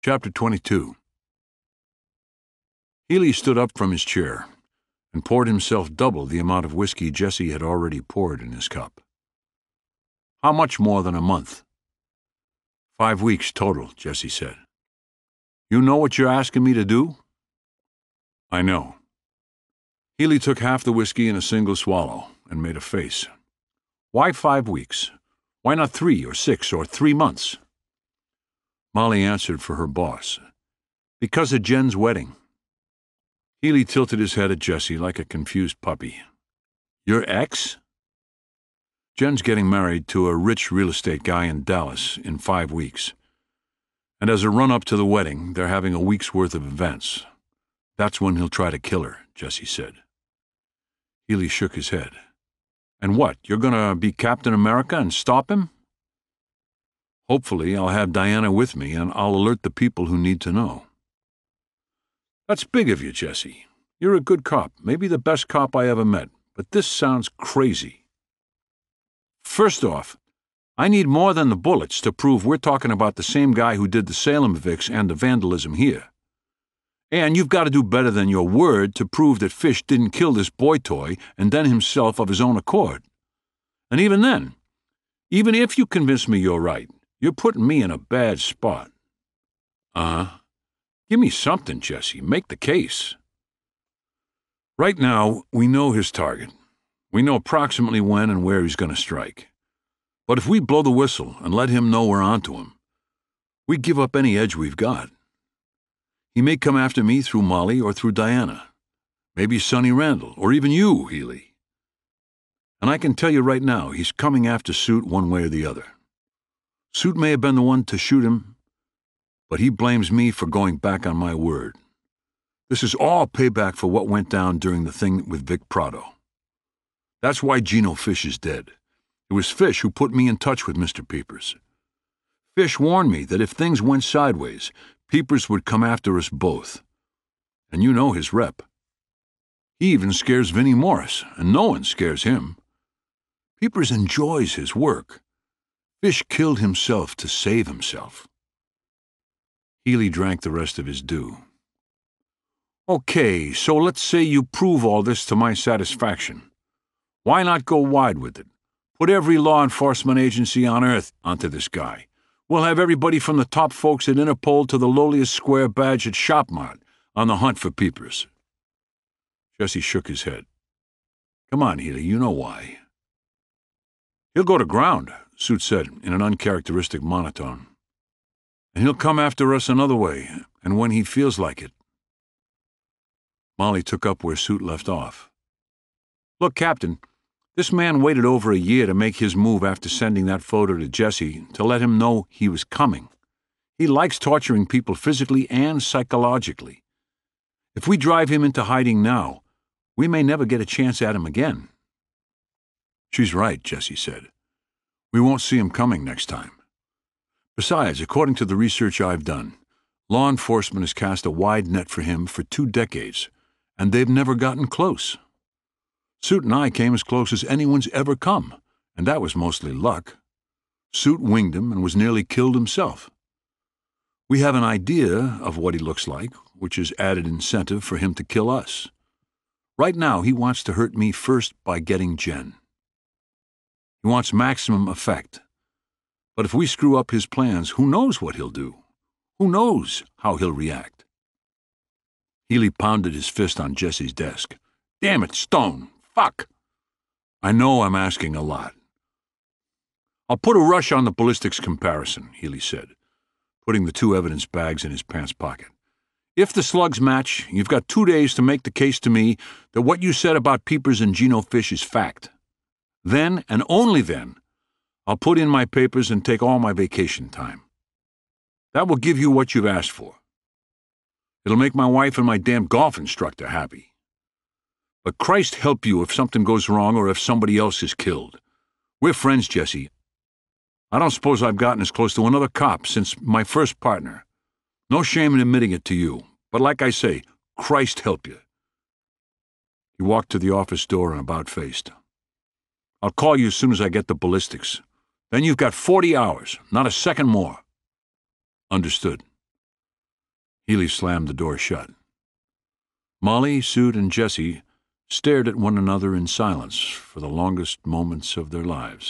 Chapter 22. Healy stood up from his chair and poured himself double the amount of whiskey Jesse had already poured in his cup. "How much more than a month?" "5 weeks total," Jesse said. "You know what you're asking me to do?" "I know." Healy took half the whiskey in a single swallow and made a face. "Why 5 weeks? Why not 3 or 6 or 3 months?" Molly answered for her boss. "Because of Jen's wedding." Healy tilted his head at Jesse like a confused puppy. "Your ex?" "Jen's getting married to a rich real estate guy in Dallas in 5 weeks. And as a run-up to the wedding, they're having a week's worth of events. That's when he'll try to kill her," Jesse said. Healy shook his head. "And what, you're gonna be Captain America and stop him?" "Hopefully I'll have Diana with me, and I'll alert the people who need to know." "That's big of you, Jesse. You're a good cop, maybe the best cop I ever met, but this sounds crazy. First off, I need more than the bullets to prove we're talking about the same guy who did the Salem evicts and the vandalism here. And you've got to do better than your word to prove that Fish didn't kill this boy toy and then himself of his own accord. And even then, even if you convince me you're right, you're putting me in a bad spot." "Uh-huh. Give me something, Jesse. Make the case." "Right now, we know his target. We know approximately when and where he's going to strike. But if we blow the whistle and let him know we're onto him, we give up any edge we've got. He may come after me through Molly or through Diana. Maybe Sonny Randall, or even you, Healy. And I can tell you right now, he's coming after Suit one way or the other. Suit may have been the one to shoot him, but he blames me for going back on my word. This is all payback for what went down during the thing with Vic Prado. That's why Gino Fish is dead. It was Fish who put me in touch with Mr. Peepers. Fish warned me that if things went sideways, Peepers would come after us both. And you know his rep. He even scares Vinnie Morris, and no one scares him. Peepers enjoys his work. Fish killed himself to save himself." Healy drank the rest of his dew. "Okay, so let's say you prove all this to my satisfaction. Why not go wide with it? Put every law enforcement agency on Earth onto this guy. We'll have everybody from the top folks at Interpol to the lowliest square badge at Shopmart on the hunt for Peepers." Jesse shook his head. "Come on, Healy, you know why." "He'll go to ground," Suit said in an uncharacteristic monotone. "And he'll come after us another way, and when he feels like it." Molly took up where Suit left off. "Look, Captain, this man waited over a year to make his move after sending that photo to Jesse to let him know he was coming. He likes torturing people physically and psychologically. If we drive him into hiding now, we may never get a chance at him again." "She's right," Jesse said. "We won't see him coming next time. Besides, according to the research I've done, law enforcement has cast a wide net for him for 2 decades, and they've never gotten close. Suit and I came as close as anyone's ever come, and that was mostly luck. Suit winged him and was nearly killed himself. We have an idea of what he looks like, which is added incentive for him to kill us. Right now, he wants to hurt me first by getting Jen. He wants maximum effect. But if we screw up his plans, who knows what he'll do? Who knows how he'll react?" Healy pounded his fist on Jesse's desk. "Damn it, Stone! Fuck! I know I'm asking a lot." "I'll put a rush on the ballistics comparison," Healy said, putting the 2 evidence bags in his pants pocket. "If the slugs match, you've got 2 days to make the case to me that what you said about Peepers and Gino Fish is fact. Then, and only then, I'll put in my papers and take all my vacation time. That will give you what you've asked for. It'll make my wife and my damn golf instructor happy. But Christ help you if something goes wrong or if somebody else is killed. We're friends, Jesse. I don't suppose I've gotten as close to another cop since my first partner. No shame in admitting it to you, but like I say, Christ help you." He walked to the office door and about-faced. "I'll call you as soon as I get the ballistics. Then you've got 40 hours, not a second more." "Understood." Healy slammed the door shut. Molly, Sue, and Jessie stared at one another in silence for the longest moments of their lives.